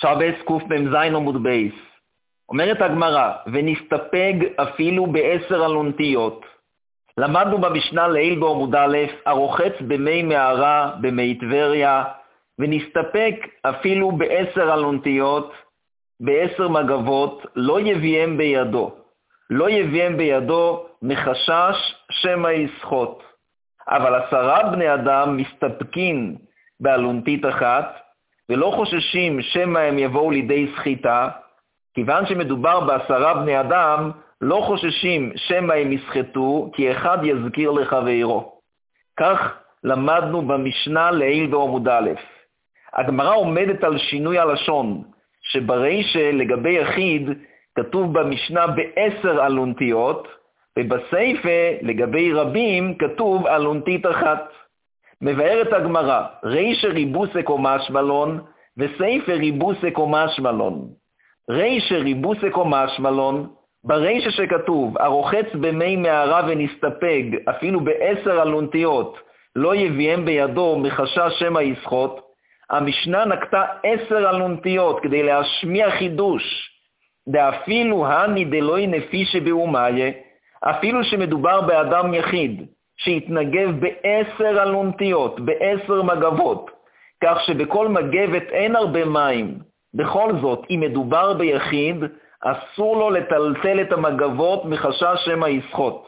שבס קמ"ז עמוד בייס. אומרת הגמרא, ונסתפג אפילו ב10 אלונטיות. למדנו במשנה לעיל בעמוד א', הרוחץ במי מערה, במי טבריה, ונסתפק אפילו ב10 אלונטיות, ב10 מגבות, לא יביאם בידו. לא יביאם בידו מחשש שמא יסחוט. אבל 10 בני אדם מסתפקים באלונטית אחת, ולא חוששים שמא הם יבואו לידי סחיטה, כיוון שמדובר ב10 בני אדם, לא חוששים שמא הם יסחטו, כי אחד יזכיר לחברו. כך למדנו במשנה לעיל בעמוד א'. הגמרא עומדת על שינוי הלשון, שברישה לגבי יחיד כתוב במשנה ב10 אלונטיות, ובסייפה לגבי רבים כתוב אלונטית אחת. מבארת הגמרא, רישה ריבוסק או משמלון, וסייפה ריבוסק או משמלון. רישה ריבוסק או משמלון, ברישה שכתוב, הרוחץ במי מערה ונסתפג, אפילו ב10 אלונטיות, לא יביאם בידו מחשש שמא יסחוט, המשנה נקטה 10 אלונטיות כדי להשמיע חידוש, דאפילו הני דלוי נפישי באומיה, אפילו שמדובר באדם יחיד, שהתנגב ב10 אלונטיות, ב10 מגבות, כך שבכל מגבת אין הרבה מים. בכל זאת, אם מדובר ביחיד, אסור לו לטלטל את המגבות מחשש שמא יסחוט.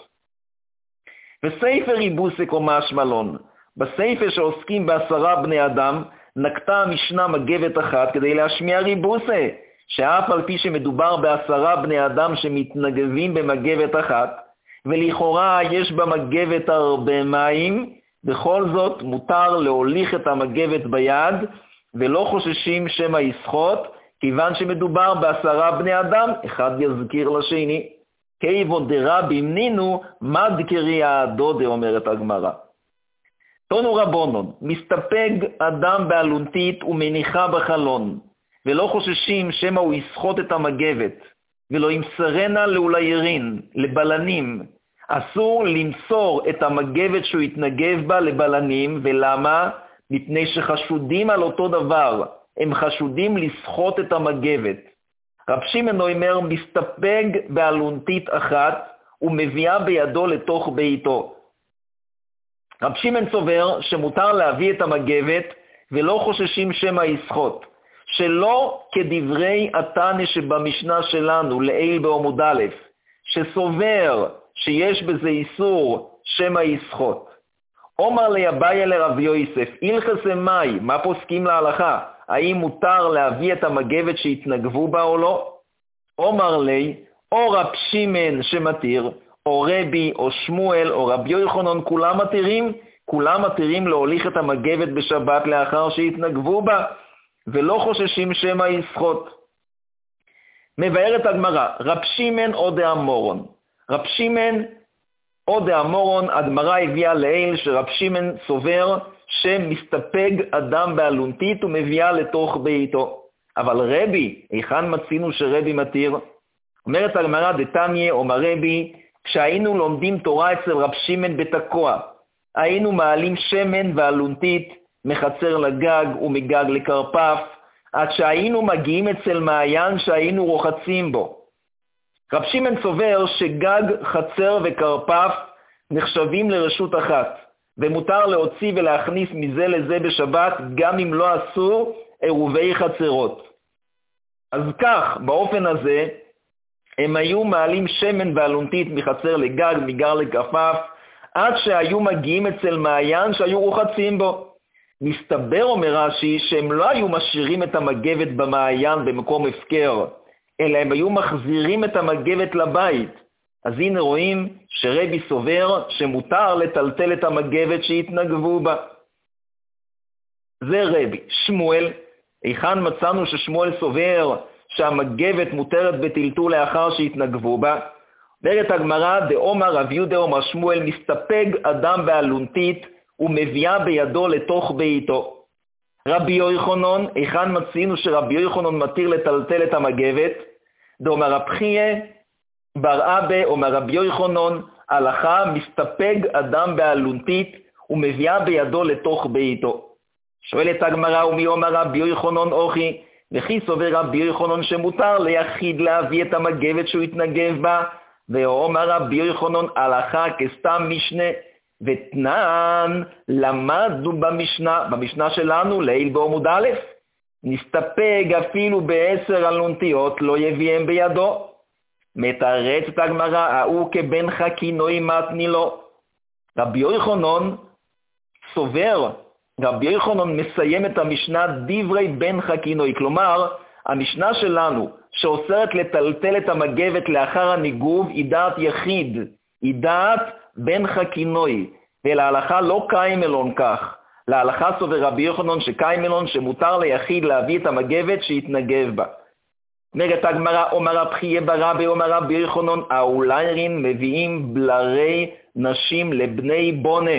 וסייפה ריבוסק או משמלון, בסייפה שעוסקים ב10 בני אדם, נקטה המשנה מגבת אחת כדי להשמיע ריבוסה, שאף על פי שמדובר ב10 בני אדם שמתנגבים במגבת אחת, ולכאורה יש במגבת הרבה מים, בכל זאת מותר להוליך את המגבת ביד, ולא חוששים שמא יסחוט, כיוון שמדובר ב10 בני אדם, אחד יזכיר לשני. כיוון דרבים נינו, מה דקריה דודה, אומרת הגמרא. תונו רבונון, מסתפג אדם באלונטית ומניחה בחלון, ולא חוששים שמא הוא יסחוט את המגבת, ולא ימסרנה לאוליירין, לבלנים. אסור למסור את המגבת שהוא יתנגב בה לבלנים, ולמה? מפני שחשודים על אותו דבר, הם חשודים לסחוט את המגבת. רב שמעון אומר, מסתפג באלונטית אחת, ומביאה בידו לתוך ביתו. רב שמעון סובר שמותר להביא את המגבת, ולא חוששים שמא יסחוט. שלא כדברי התנא שבמשנה שלנו, לעיל בעמוד א', שסובר שיש בזה איסור שמא יסחוט. אומר לי אביי לרב יוסף, הלכס מאי, מה פוסקים להלכה? האם מותר להביא את המגבת שהתנגבו בה או לא? אומר לי, או רב שמעון שמתיר, או רבי, או שמואל, או רבי יוחנן, כולם מתירים להוליך את המגבת בשבת לאחר שהתנגבו בה, ולא חוששים שמא יסחוט. מבארת הגמרא, רב שמעון או דאמורון. רב שמעון או דאמורון, הגמרא הביאה לעיל שרב שמעון סובר שמסתפג אדם באלונטית ומביאה לתוך ביתו. אבל רבי, היכן מצינו שרבי מתיר? אומרת הגמרא, דתניא אומר רבי, כשהיינו לומדים תורה אצל רב שמעון בתקוע, היינו מעלים שמן ואלונטית מחצר לגג ומגג לקרפף, עד שהיינו מגיעים אצל מעיין שהיינו רוחצים בו. רב שמעון סובר שגג, חצר וקרפף נחשבים לרשות אחת, ומותר להוציא ולהכניס מזה לזה בשבת, גם אם לא עשו עירובי חצרות. אז כך, באופן הזה, הם היו מעלים שמן ואלונטית מחצר לגג, מגג לקרפף, עד שהיו מגיעים אצל מעיין שהיו רוחצים בו. מסתבר, אומר רש"י, שהם לא היו משאירים את המגבת במעיין במקום הפקר, אלא הם היו מחזירים את המגבת לבית. אז הנה רואים שרבי סובר שמותר לטלטל את המגבת שהתנגבו בה. זה רבי. שמואל, היכן מצאנו ששמואל סובר שהמגבת מותרת בטלטול לאחר שהתנגבו בה? אומרת הגמרא, דאמר רב יהודה אומר שמואל, מסתפג אדם באלונטית ומביאה בידו לתוך ביתו. רבי יוחנן, היכן מצינו שרבי יוחנן מתיר לטלטל את המגבת? דאמר רב חייא בר אבא אומר רבי יוחנן, הלכה מסתפג אדם באלונטית ומביאה בידו לתוך ביתו. שואלת הגמרא, ומי אומר רבי יוחנן אוכי? וכי סובר רבי יוחנן שמותר ליחיד להביא את המגבת שהוא יתנגב בה, ואומר רבי יוחנן הלכה כסתם משנה, ותנן למדנו במשנה שלנו ליל בעמוד א', נסתפק אפילו ב10 אלונטיות לא יביאם בידו. מתרצת הגמרא, ההוא כבן חכינוי מתני לו. רבי יוחנן סובר, רבי יוחנן מסיים את המשנה דברי בן חכינוי, כלומר המשנה שלנו שאוסרת לטלטל את המגבת לאחר הניגוב היא דעת יחיד, היא דעת בן חכינוי, ולהלכה לא קיימלון כך. להלכה סובר רבי יוחנן שקיימלון שמותר ליחיד להביא את המגבת שיתנגב בה. אומרת הגמרא, אומר רב חייא ברבי, אומר רבי יוחנן, האוליירין מביאים בלרי נשים לבני בונה,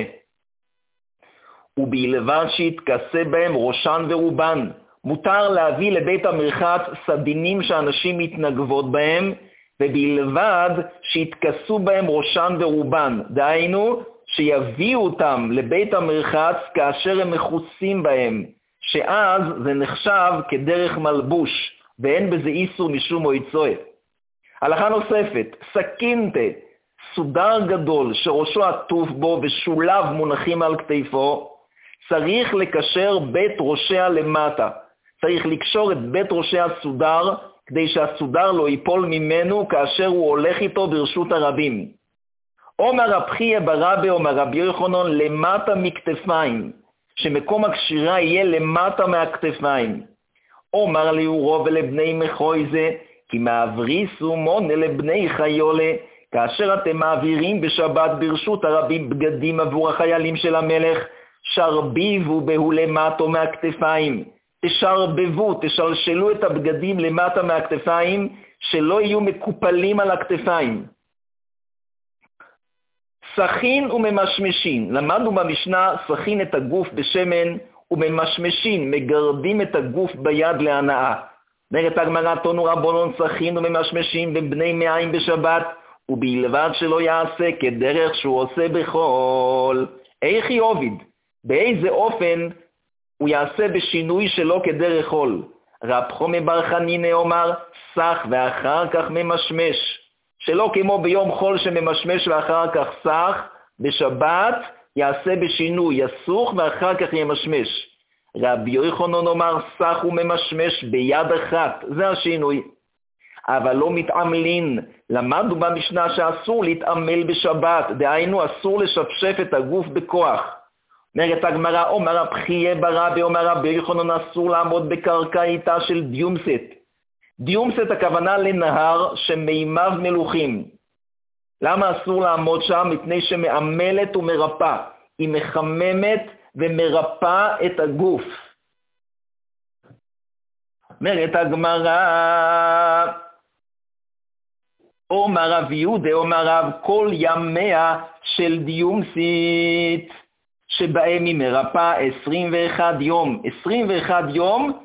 ובלבד שיתכסה בהם ראשן ורובן. מותר להביא לבית המרחץ סדינים שאנשים מתנגבות בהם, ובלבד שיתכסו בהם ראשן ורובן. דהיינו, שיביאו אותם לבית המרחץ כאשר הם מכוסים בהם, שאז זה נחשב כדרך מלבוש, ואין בזה איסור משום מויצוה. הלכה נוספת, סכינתה, סודר גדול שראשו עטוף בו ושולב מונחים על כתפו, צריך לקשר בית ראשיה למטה. צריך לקשור את בית ראשי הסודר, כדי שהסודר לא ייפול ממנו כאשר הוא הולך איתו ברשות הרבים. אומר רב חייא ברבי, אומר רבי יוחנן, למטה מכתפיים, שמקום הקשירה יהיה למטה מהכתפיים. אומר ליאורו ולבני מחוי זה, כי מעבריסו מונה לבני חיולה, כאשר אתם מעבירים בשבת ברשות הרבים בגדים עבור החיילים של המלך, שרביבו בהו למטה מהכתפיים. תשרבבו, תשלשלו את הבגדים למטה מהכתפיים, שלא יהיו מקופלים על הכתפיים. סכין וממשמשין, למדנו במשנה, סכין את הגוף בשמן, וממשמשין, מגרדים את הגוף ביד להנאה. אומרת הגמרא, תנו רבנן סכין וממשמשין בבני מעיים בשבת, ובלבד שלא יעשה כדרך שהוא עושה בכל. איך יעביד? באיזה אופן הוא יעשה בשינוי שלו כדרך חול? רב חומי בר חנינא אומר, סח ואחר כך ממשמש. שלא כמו ביום חול שממשמש ואחר כך סח, בשבת יעשה בשינוי, יסוך ואחר כך ימשמש. רבי יוחנן אומר, סח וממשמש ביד אחת, זה השינוי. אבל לא מתעמלין, למדנו במשנה שאסור להתעמל בשבת, דהיינו אסור לשפשף את הגוף בכוח. אומרת הגמרא, אומר רב חייא ברבי, אומר רבי יוחנן, אסור לעמוד בקרקעיתה של דיומסת. דיומסת הכוונה לנהר שמימיו מלוכים. למה אסור לעמוד שם? מפני שמעמלת ומרפא. היא מחממת ומרפא את הגוף. אומרת הגמרא, אומר רב יהודה, אומר רב, כל ימיה של דיומסית, שבהם היא מרפא 21 יום. 21 יום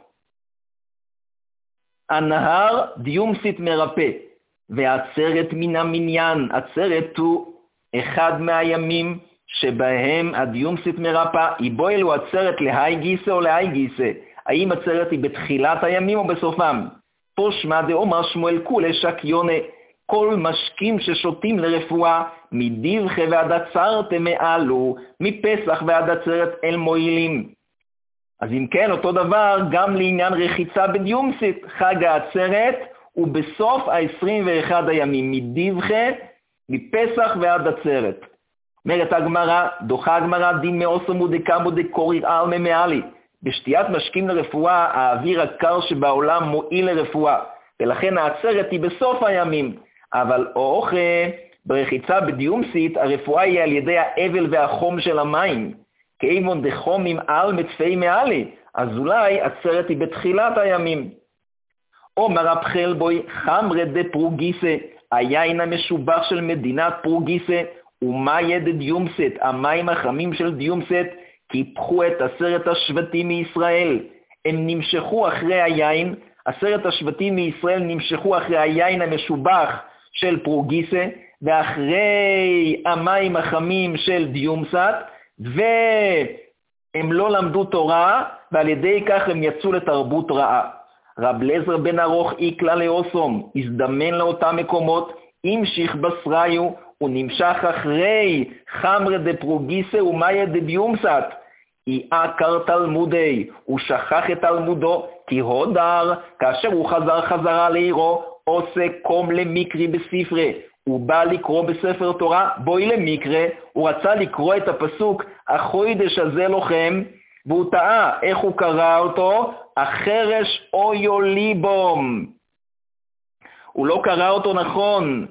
הנהר דיומסית מרפא. והעצרת מן המניין, עצרת הוא אחד מהימים שבהם הדיומסית מרפא. איבו אלו עצרת להי גיסא או להי גיסא. האם עצרת היא בתחילת הימים או בסופם? פה שמע דאמר שמואל כולי שקיונה, כל משקים ששותים לרפואה, מדבחה ועד עצרת מעלו, מפסח ועד עצרת אל מועילים. אז אם כן, אותו דבר גם לעניין רחיצה בדיומסית, חג העצרת הוא בסוף ה-21 הימים, מדבחה, מפסח ועד עצרת. אומרת הגמרא, דוחה הגמרא, דין מאוסמו דקמו דקורי אלמה מעלי. בשתיית משקים לרפואה, האוויר הקר שבעולם מועיל לרפואה, ולכן העצרת היא בסוף הימים. אבל אוכל, ברחיצה בדיומסית, הרפואה היא על ידי האבל והחום של המים. כאימון דחומים על מצפי מעלי, אז אולי עצרת היא בתחילת הימים. אומר רב חלבוי, חמרד דפרוגיסה, היין המשובח של מדינת פרוגיסה, ומה יד דיומסת, המים החמים של דיומסת, קיפחו את 10 השבטים מישראל. הם נמשכו אחרי היין, 10 השבטים מישראל נמשכו אחרי היין המשובח של פרוגיסה, ואחרי המים החמים של דיומסת, והם לא למדו תורה, ועל ידי כך הם יצאו לתרבות רעה. רב לזר בן ארוך איקלה לאוסום, הזדמן לאותם מקומות, המשיך בסריו, ונמשך אחרי חמרה דפרוגיסה ומאיה דביומסת. עקר תלמודי, הוא שכח את תלמודו, כי הודר, כאשר הוא חזר חזרה לעירו, עושה קום למקרי בספרי. הוא בא לקרוא בספר תורה, בואי למקרה, הוא רצה לקרוא את הפסוק, החוידש הזה לוחם, והוא טעה, איך הוא קרא אותו? החרש אויו ליבום. הוא לא קרא אותו נכון.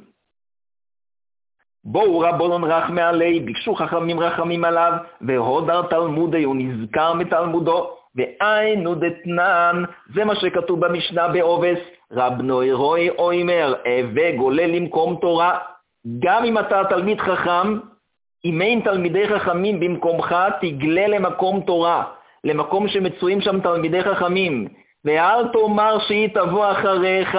בואו רבונון רחמי עלי, ביקשו חכמים רחמים עליו, והודר תלמודי, הוא נזכר מתלמודו, ואיינו דתנן, זה מה שכתוב במשנה בעובס, רב נוירוי אוימר, אבא גולה למקום תורה. גם אם אתה תלמיד חכם, אם אין תלמידי חכמים במקומך, תגלה למקום תורה, למקום שמצויים שם תלמידי חכמים, ואל תאמר שהיא תבוא אחריך.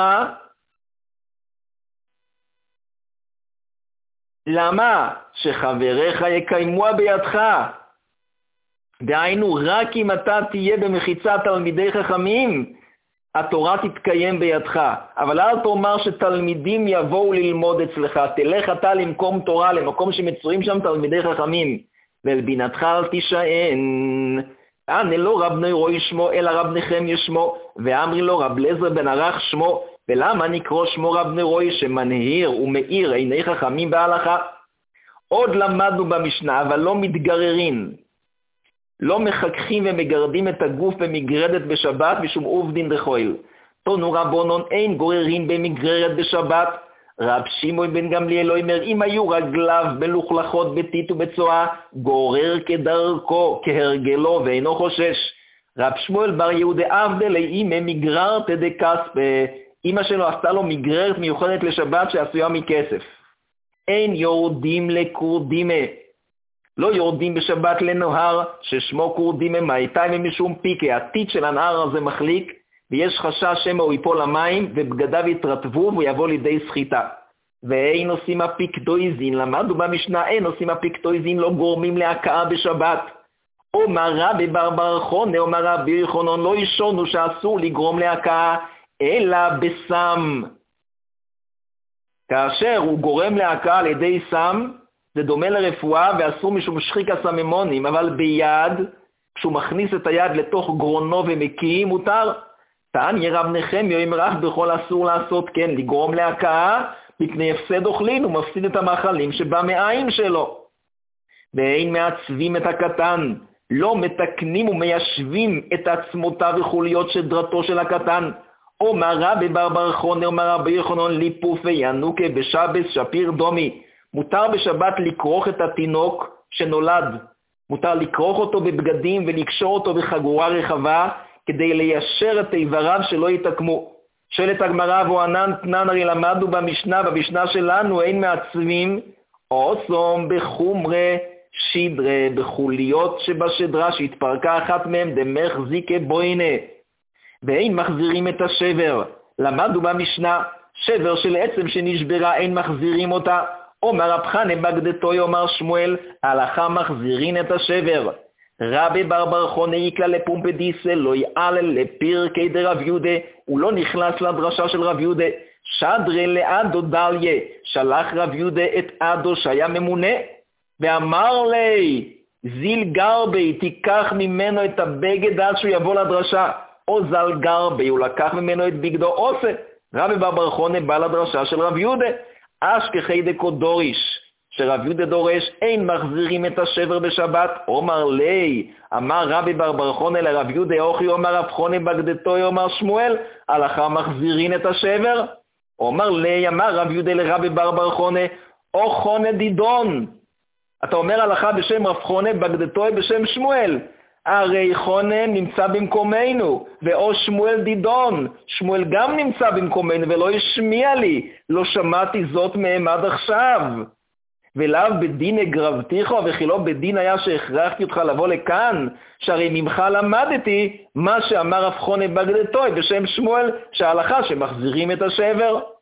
למה? שחבריך יקיימוה בידך. דהיינו, רק אם אתה תהיה במחיצת תלמידי חכמים, התורה תתקיים בידך. אבל אל תאמר שתלמידים יבואו ללמוד אצלך. תלך אתה למקום תורה, למקום שמצויים שם תלמידי חכמים. ואל בינתך אל תישען. אנה לא רב נוירוי שמו, אלא רב נחמיה שמו, ואמרי לו רב לזר בן ארוך שמו. ולמה נקרא שמו רב נוירוי שמנהיר ומאיר עיני חכמים בהלכה? עוד למדנו במשנה, אבל לא מתגררין. לא מחככים ומגרדים את הגוף במגרדת בשבת משום עובדין דחויל. תונו רבונון אין גוררין במגרדת בשבת. רב שמעון בן גמליאל אומר, אם היו רגליו מלוכלכות בטיט ובצועה, גורר כדרכו, כהרגלו ואינו חושש. רב שמואל בר יהודה עבדל אימא מגררת דקספה, אמא שלו עשתה לו מגררת מיוחדת לשבת שעשויה מכסף. אין יורדים לקורדימה. לא יורדים בשבת לנהר ששמו קורדימה מאיתיים משום פיקה. הטיט של הנהר הזה מחליק, ויש חשש שמא הוא ייפול למים ובגדיו יתרטבו ויבוא לידי סחיטה. ואין עושים הפיקדויזין, למדנו במשנה, אין עושים הפיקדויזין, לא גורמים להקעה בשבת. אומר רבי בר חונה, אומר רבי יוחנן, לא ישונו שאסור לגרום להקעה, אלא בסם. כאשר הוא גורם להקעה על ידי סם, זה דומה לרפואה ואסור משום שחיק הסממונים, אבל ביד, כשהוא מכניס את היד לתוך גרונו ומקיא, מותר. תעניה רב נחמיה אם רק בכל אסור לעשות כן, לגרום להקעה, מפני הפסד אוכלין, הוא מפסיד את המאכלים שבא מהעין שלו. ואין מעצבים את הקטן, לא מתקנים ומיישבים את עצמותיו וחוליות שדרתו של הקטן. אומר רבי בר חונה, אומר רבי יוחנן, ליפוף וינוקה בשבס שפיר דומי. מותר בשבת לקרוך את התינוק שנולד. מותר לקרוך אותו בבגדים ולקשור אותו בחגורה רחבה, כדי ליישר את איבריו שלא יתקמו. שואלת הגמרא, וענן תנן, הרי למדנו במשנה שלנו, אין מעצבים, עוסום בחומרה שדרה, בחוליות שבשדרה שהתפרקה אחת מהם, דמך זיקה בוינה. ואין מחזירים את השבר. למדנו במשנה, שבר של עצם שנשברה, אין מחזירים אותה. אומר רב חנה בגדתו, אומר שמואל, הלכה מחזירין את השבר. רבי בר חונה יקלה לפומפדיסה, לא יעלה לפרקי דרב יהודה, הוא לא נכנס לדרשה של רב יהודה. שדרה לאדו דליה, שלח רב יהודה את אדו שהיה ממונה, ואמר לי, זיל גרבי, תיקח ממנו את הבגד עד שהוא יבוא לדרשה. או זל גרבי, הוא לקח ממנו את בגדו עושה. רבי בר חונה בא לדרשה של רב יהודה. אשכחי דקו דוריש, שרב יהודה דורש, אין מחזירים את השבר בשבת. אומר לי, אמר רבי בר חונה לרב יהודה, אוכי אומר רב חונה בגדתו, אומר שמואל, הלכה מחזירין את השבר. אומר לי, אמר רב יהודה לרבי בר חונה, או חונה דידון. אתה אומר הלכה בשם רב חונה בגדתו בשם שמואל. הרי חונה נמצא במקומנו, ואו שמואל דידון, שמואל גם נמצא במקומנו, ולא השמיע לי, לא שמעתי זאת מהם עד עכשיו. ולאו בדין הגרבתיך, וכי לא בדין היה שהכרחתי אותך לבוא לכאן, שהרי ממך למדתי מה שאמר רב חונה בגדתו בשם שמואל, שההלכה שמחזירים את השבר.